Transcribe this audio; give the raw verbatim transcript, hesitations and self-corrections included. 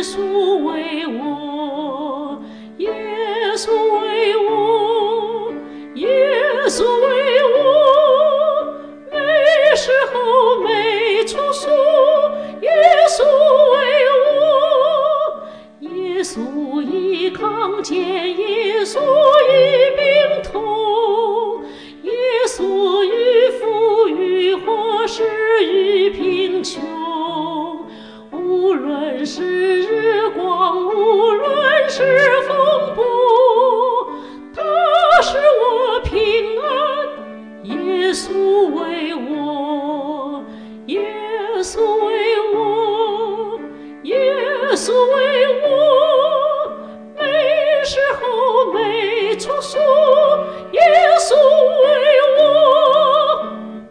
稣为我，耶稣为我，耶稣为我，每时候每处所，耶稣为我，耶稣已康健，耶稣已病痛，耶稣已富裕或是与贫穷。无论是日光，无论是风波，他使我平安。耶稣为我，耶稣为我，耶稣为我，每时候每处所。